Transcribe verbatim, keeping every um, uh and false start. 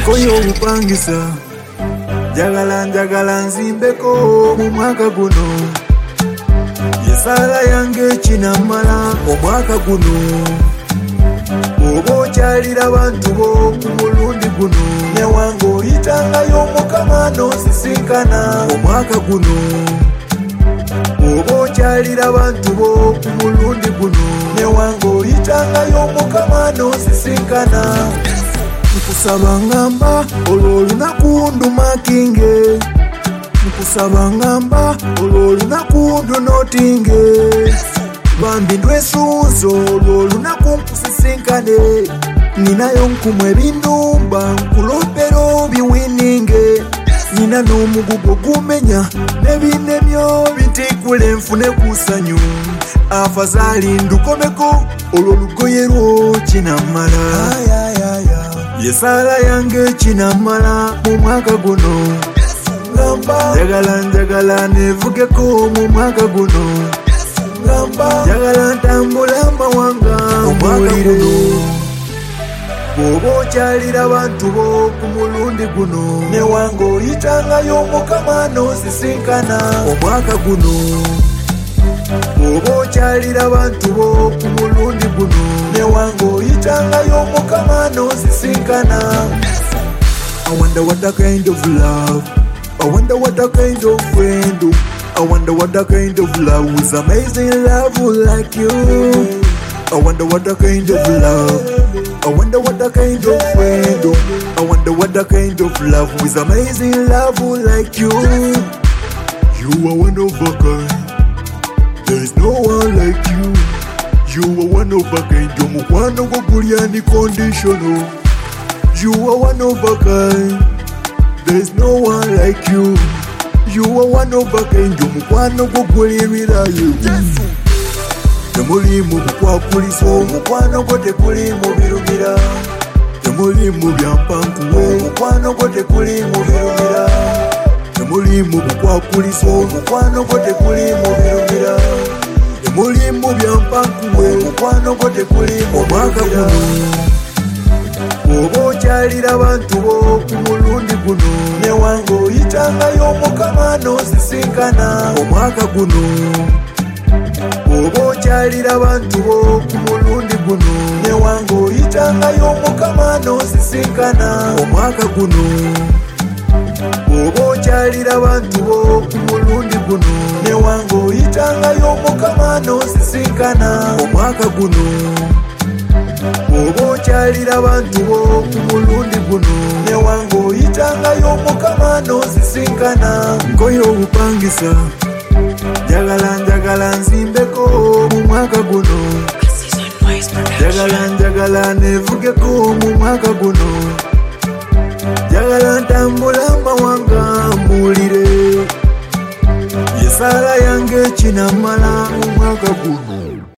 nkoyo obupangisa njagala njagala nzimbeko mu mwaka guno yesala yange kinamala omwaka guno oba okyalira abantu bo ku mulundi guno newange oyitangayo Mukama n'osisinkana omwaka guno oba okyalira abantu bo ku mulundi guno newange oyitangayo Mukama n'osisinkana nkusaba ngamba olwo olunaku ndumakinge nkusaba ngamba olwo olunaku ndunotinge bambi ndwesunzo olwo olunaku nkusisinkane ninayo nkumu ebindumba nkulopero biwininge nina n'omugugo gumenya nebinemyo bintikule nfune kusanyu afazali ndukomeko olwo lugoye lwo kinamala yesala yange kinamala mu mwaka guno njagala njagala nevugeko mu mwaka guno njagala ntambula amawanga omwaka guno bw'oba okyalira abantu bo ku mulundi guno newange oyitangayo Mukama n'osisinkana omwaka guno bw'oba okyalira abantu bo ku mulundi guno newange oyitangayo Mukama n'osisinkana I wonder what a kind of love I wonder what a kind of friend I wonder what a kind of love is amazing love like you I wonder what a kind of love I wonder what a kind of friend I wonder what a kind of love is amazing love like you You are one of a kind There is no one like you You are one of a kind Omukwano gwo guli unconditional You are one of a kind There is no one like you You are one of a kind Omukwano gwo guli ebirayo temuli mu bukwakuliso omukwano gwo tekuli mu birumira temuli mu byampankuwe omukwano gwo tekuli mu birumira temuli mu bukwakuliso omukwano gwo tekuli mu birumira temuli mu byampankuwe omukwano gwo tekuli mu mwaka guno oba okyalira abantu bo ku mulundi guno newange oyitangayo Mukama n'osisinkana omwaka guno oba okyalira abantu bo ku mulundi guno newange oyitangayo Mukama n'osisinkana omwaka guno oba okyalira abantu bo ku mulundi guno newange oyitangayo Mukama n'osisinkana omwaka guno oba okyalira abantu bo ku mulundi guno newange oyitangayo Mukama n'osisinkana nkoyo obupangisa njagala njagala nzimbeko mu mwaka guno njagala njagala nevugeko mu mwaka guno njagala ntambula amawanga mbuulire yesala yange kinamala mu mwaka guno